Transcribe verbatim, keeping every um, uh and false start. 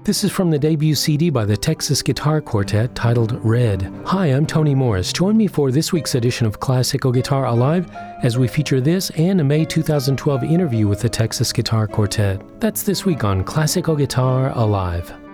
This is from the debut C D by the Texas Guitar Quartet titled Red. Hi, I'm Tony Morris. Join me for this week's edition of Classical Guitar Alive as we feature this and a May two thousand twelve interview with the Texas Guitar Quartet. That's this week on Classical Guitar Alive.